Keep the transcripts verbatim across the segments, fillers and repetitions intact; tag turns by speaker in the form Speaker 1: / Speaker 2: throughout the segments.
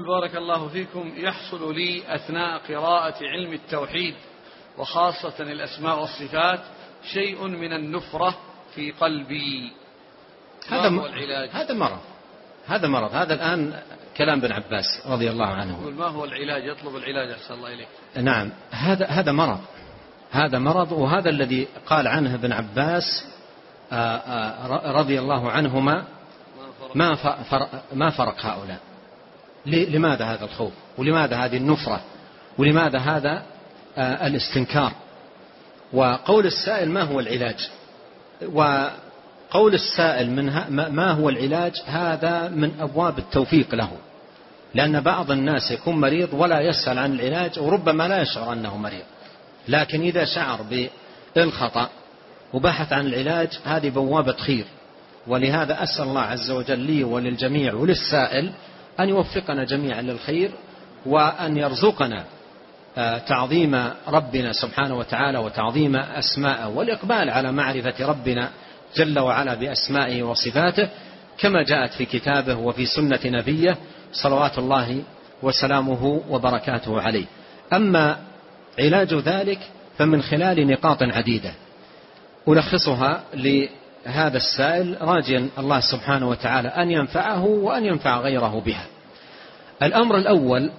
Speaker 1: بارك الله فيكم، يحصل لي أثناء قراءة علم التوحيد وخاصة الأسماء والصفات شيء من النفرة في قلبي،
Speaker 2: هذا
Speaker 1: ما هو العلاج؟
Speaker 2: هذا مرض هذا مرض هذا الآن كلام ابن عباس رضي الله عنه.
Speaker 1: ما هو العلاج؟ يطلب العلاج أحسن الله إليك.
Speaker 2: نعم، هذا هذا مرض هذا مرض وهذا الذي قال عنه ابن عباس رضي الله عنهما ما فرق, ما فرق هؤلاء. لماذا هذا الخوف؟ ولماذا هذه النفرة؟ ولماذا هذا الاستنكار؟ وقول السائل ما هو العلاج؟ وقول السائل من ما هو العلاج هذا من أبواب التوفيق له، لأن بعض الناس يكون مريض ولا يسأل عن العلاج وربما لا يشعر أنه مريض، لكن إذا شعر بالخطأ وبحث عن العلاج هذه بوابة خير. ولهذا أسأل الله عز وجل لي وللجميع وللسائل أن يوفقنا جميعا للخير، وأن يرزقنا تعظيم ربنا سبحانه وتعالى وتعظيم أسماءه والإقبال على معرفة ربنا جل وعلا بأسمائه وصفاته كما جاءت في كتابه وفي سنة نبيه صلوات الله وسلامه وبركاته عليه. أما علاج ذلك فمن خلال نقاط عديدة ألخصها لهذا السائل راجيا الله سبحانه وتعالى أن ينفعه وأن ينفع غيره بها. الأمر الأول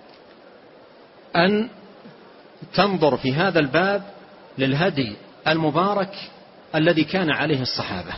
Speaker 2: أن تنظر في هذا الباب للهدي المبارك الذي كان عليه الصحابة،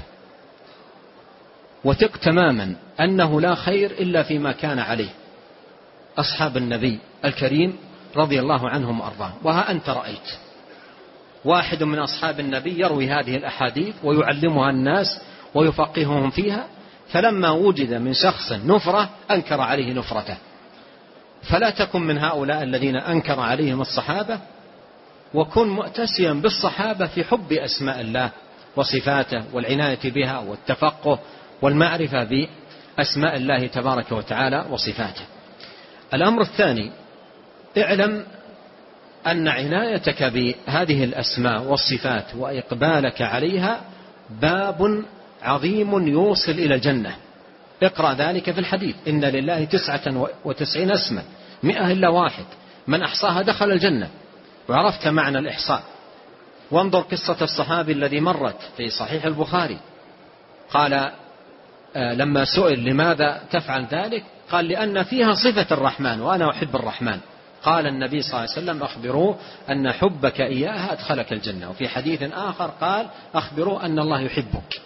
Speaker 2: وثق تماما أنه لا خير إلا فيما كان عليه أصحاب النبي الكريم رضي الله عنهم وأرضاهم. وها أنت رأيت واحد من أصحاب النبي يروي هذه الأحاديث ويعلمها الناس ويفقههم فيها، فلما وجد من شخص نفرة أنكر عليه نفرته. فلا تكن من هؤلاء الذين أنكر عليهم الصحابة، وكن مؤتسيا بالصحابة في حب أسماء الله وصفاته والعناية بها والتفقه والمعرفة بأسماء الله تبارك وتعالى وصفاته. الأمر الثاني، اعلم أن عنايتك بهذه الأسماء والصفات وإقبالك عليها باب عظيم يوصل إلى الجنة. اقرأ ذلك في الحديث: إن لله تسعة وتسعين اسما مئة إلا واحد من أحصاها دخل الجنة. وعرفت معنى الإحصاء. وانظر قصة الصحابي الذي مرت في صحيح البخاري، قال لما سئل لماذا تفعل ذلك قال لأن فيها صفة الرحمن وأنا أحب الرحمن. قال النبي صلى الله عليه وسلم: أخبروه أن حبك إياها أدخلك الجنة. وفي حديث آخر قال: أخبروه أن الله يحبك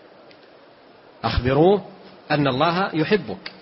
Speaker 2: أخبروه أن الله يحبك.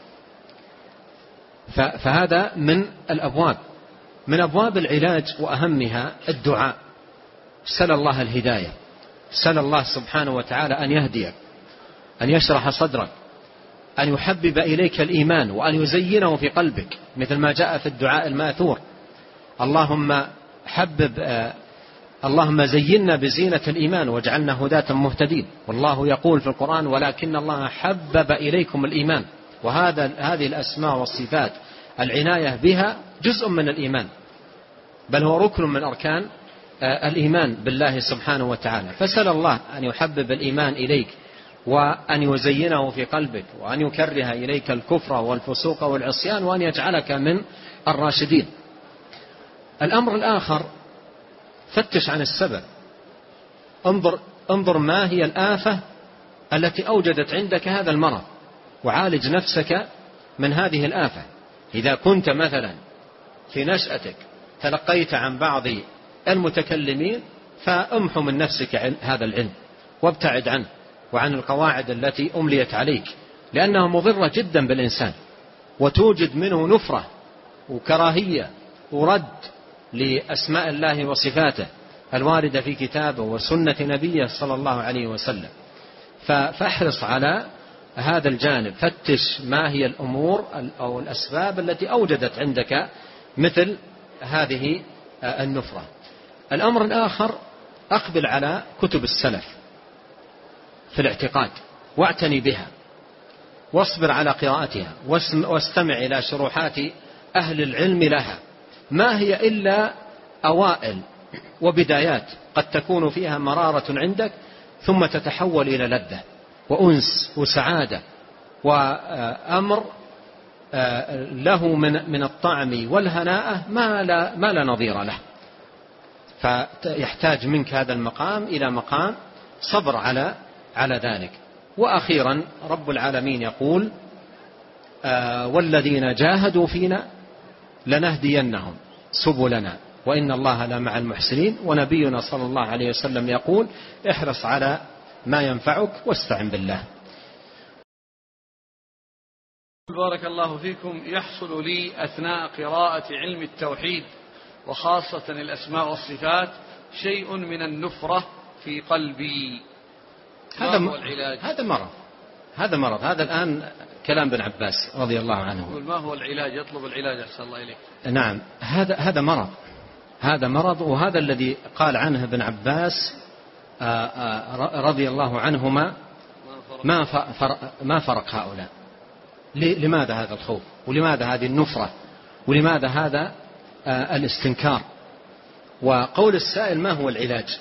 Speaker 2: فهذا من الأبواب من أبواب العلاج، وأهمها الدعاء. سل الله الهداية، سل الله سبحانه وتعالى أن يهديك، أن يشرح صدرك، أن يحبب إليك الإيمان وأن يزينه في قلبك، مثل ما جاء في الدعاء الماثور: اللهم حبب آه اللهم زينا بزينة الإيمان واجعلنا هداة مهتدين. والله يقول في القرآن: ولكن الله حبب إليكم الإيمان. وهذا هذه الأسماء والصفات العناية بها جزء من الإيمان، بل هو ركن من أركان آه الإيمان بالله سبحانه وتعالى. فسل الله أن يحبب الإيمان إليك وأن يزينه في قلبك وأن يكره إليك الكفر والفسوق والعصيان وأن يجعلك من الراشدين. الأمر الآخر، فتش عن السبب. انظر, انظر ما هي الآفة التي أوجدت عندك هذا المرض وعالج نفسك من هذه الآفة. إذا كنت مثلا في نشأتك تلقيت عن بعض المتكلمين فامحو من نفسك هذا العلم وابتعد عنه وعن القواعد التي أمليت عليك، لأنها مضرة جدا بالإنسان وتوجد منه نفرة وكراهية ورد لأسماء الله وصفاته الواردة في كتابه وسنة نبيه صلى الله عليه وسلم. فاحرص على هذا الجانب، فتش ما هي الأمور أو الأسباب التي أوجدت عندك مثل هذه النفرة. الأمر الآخر، أقبل على كتب السلف في الاعتقاد واعتني بها واصبر على قراءتها واستمع إلى شروحات أهل العلم لها، ما هي إلا أوائل وبدايات قد تكون فيها مرارة عندك ثم تتحول إلى لذة وأنس وسعادة وأمر له من من الطعم والهناءة ما لا ما لا نظير له. فيحتاج منك هذا المقام إلى مقام صبر على على ذلك. وأخيرا رب العالمين يقول: والذين جاهدوا فينا لنهدينهم سبلنا وإن الله لمع المحسنين. ونبينا صلى الله عليه وسلم يقول: احرص على ما ينفعك واستعن بالله.
Speaker 1: بارك الله فيكم. يحصل لي أثناء قراءة علم التوحيد وخاصة الأسماء والصفات شيء من النفرة في قلبي.
Speaker 2: هذا هو العلاج؟ هذا مرض هذا مرض هذا الآن كلام ابن عباس رضي الله عنه.
Speaker 1: ما هو العلاج؟ يطلب العلاج أحسن الله إليك.
Speaker 2: نعم، هذا هذا مرض هذا مرض وهذا الذي قال عنه ابن عباس رضي الله عنهما: ما فرق, ما فرق هؤلاء. لماذا هذا الخوف؟ ولماذا هذه النفرة؟ ولماذا هذا الاستنكار؟ وقول السائل: ما هو العلاج؟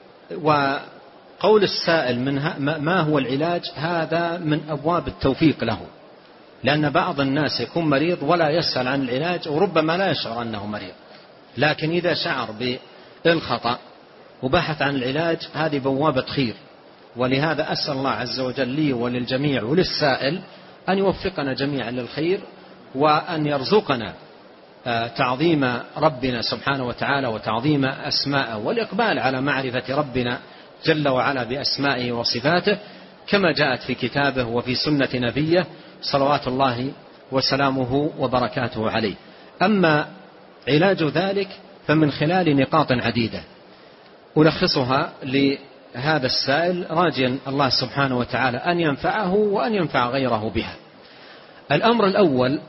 Speaker 2: وقول السائل من ما هو العلاج هذا من أبواب التوفيق له، لأن بعض الناس يكون مريض ولا يسأل عن العلاج وربما لا يشعر أنه مريض، لكن إذا شعر بالخطأ وبحث عن العلاج هذه بوابة خير. ولهذا أسأل الله عز وجل لي وللجميع وللسائل أن يوفقنا جميعا للخير، وأن يرزقنا تعظيم ربنا سبحانه وتعالى وتعظيم أسماءه والإقبال على معرفة ربنا جل وعلا بأسمائه وصفاته كما جاءت في كتابه وفي سنة نبيه صلوات الله وسلامه وبركاته عليه. أما علاج ذلك فمن خلال نقاط عديدة ألخصها لهذا السائل راجيا الله سبحانه وتعالى أن ينفعه وأن ينفع غيره بها. الأمر الأول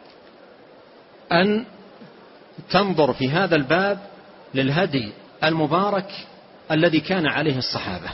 Speaker 2: أن تنظر في هذا الباب للهدي المبارك الذي كان عليه الصحابة،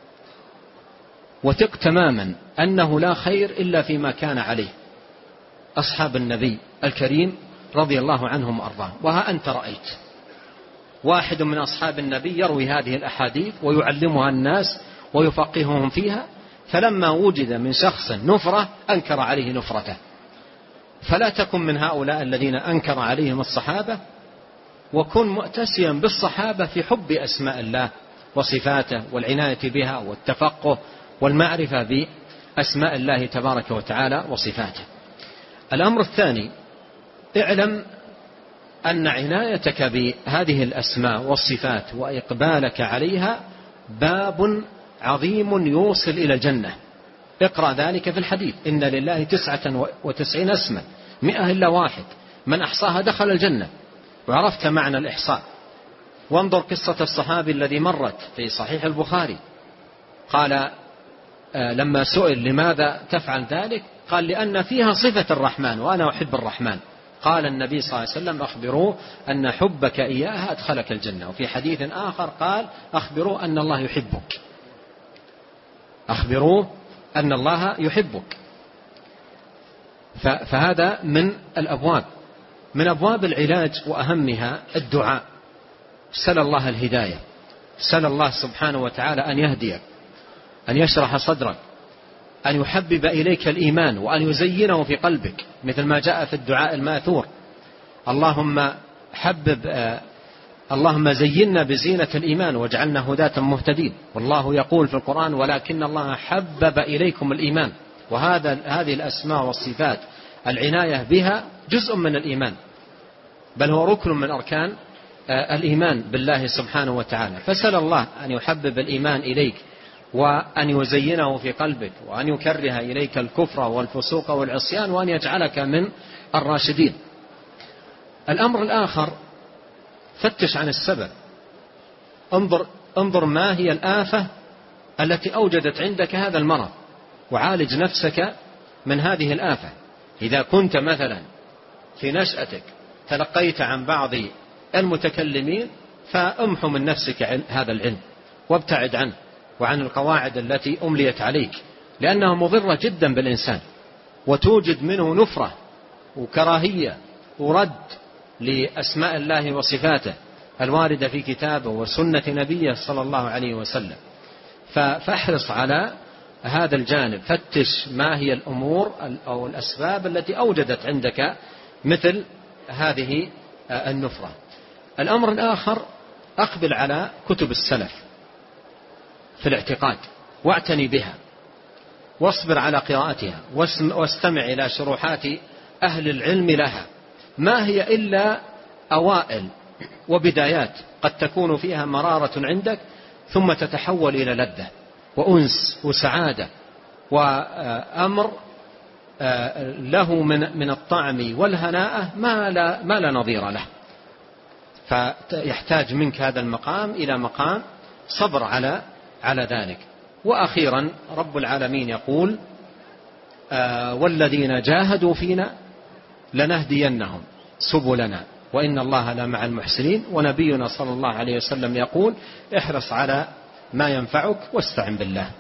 Speaker 2: وثق تماما أنه لا خير إلا فيما كان عليه أصحاب النبي الكريم رضي الله عنهم وأرضاهم. وها أنت رأيت واحد من أصحاب النبي يروي هذه الأحاديث ويعلمها الناس ويفقههم فيها، فلما وجد من شخص نفرة أنكر عليه نفرته. فلا تكن من هؤلاء الذين أنكر عليهم الصحابة، وكن مؤتسيا بالصحابة في حب أسماء الله وصفاته والعناية بها والتفقه والمعرفة بأسماء الله تبارك وتعالى وصفاته. الأمر الثاني: اعلم أن عنايتك بهذه الأسماء والصفات وإقبالك عليها باب عظيم يوصل إلى الجنة. اقرأ ذلك في الحديث: إن لله تسعة وتسعين اسما مئة إلا واحد من أحصاها دخل الجنة. وعرفت معنى الإحصاء. وانظر قصة الصحابي الذي مرت في صحيح البخاري، قال لما سئل لماذا تفعل ذلك قال: لأن فيها صفة الرحمن وأنا أحب الرحمن. قال النبي صلى الله عليه وسلم: أخبروه أن حبك إياها أدخلك الجنة. وفي حديث آخر قال: أخبروه أن الله يحبك أخبروه أن الله يحبك. فهذا من الأبواب من أبواب العلاج، وأهمها الدعاء. سل الله الهداية، سل الله سبحانه وتعالى أن يهديك، أن يشرح صدرك، أن يحبب إليك الإيمان وأن يزينه في قلبك، مثل ما جاء في الدعاء الماثور: اللهم حبب آه اللهم زينا بزينة الإيمان واجعلنا هداة مهتدين. والله يقول في القرآن: ولكن الله حبب إليكم الإيمان. وهذا هذه الأسماء والصفات العناية بها جزء من الإيمان، بل هو ركن من أركان آه الإيمان بالله سبحانه وتعالى. فسأل الله أن يحبب الإيمان إليك وأن يزينه في قلبك، وأن يكره إليك الكفر والفسوق والعصيان، وأن يجعلك من الراشدين. الأمر الآخر: فتش عن السبب. انظر, انظر ما هي الآفة التي أوجدت عندك هذا المرض، وعالج نفسك من هذه الآفة. إذا كنت مثلا في نشأتك تلقيت عن بعض المتكلمين فامحو من نفسك هذا العلم وابتعد عنه وعن القواعد التي أمليت عليك، لأنها مضرة جدا بالإنسان، وتوجد منه نفرة وكراهية ورد لأسماء الله وصفاته الواردة في كتابه وسنة نبيه صلى الله عليه وسلم. فاحرص على هذا الجانب، فتش ما هي الأمور أو الأسباب التي أوجدت عندك مثل هذه النفرة. الأمر الآخر، أقبل على كتب السلف في الاعتقاد واعتني بها، واصبر على قراءتها، واستمع إلى شروحات أهل العلم لها، ما هي إلا أوائل وبدايات قد تكون فيها مرارة عندك ثم تتحول إلى لذة وأنس وسعادة وأمر له من من الطعم والهناء ما لا ما لا نظير له. فيحتاج منك هذا المقام إلى مقام صبر على على ذلك. وأخيرا رب العالمين يقول: والذين جاهدوا فينا لنهدينهم سبلنا وإن الله لمع المحسنين. ونبينا صلى الله عليه وسلم يقول: احرص على ما ينفعك واستعن بالله.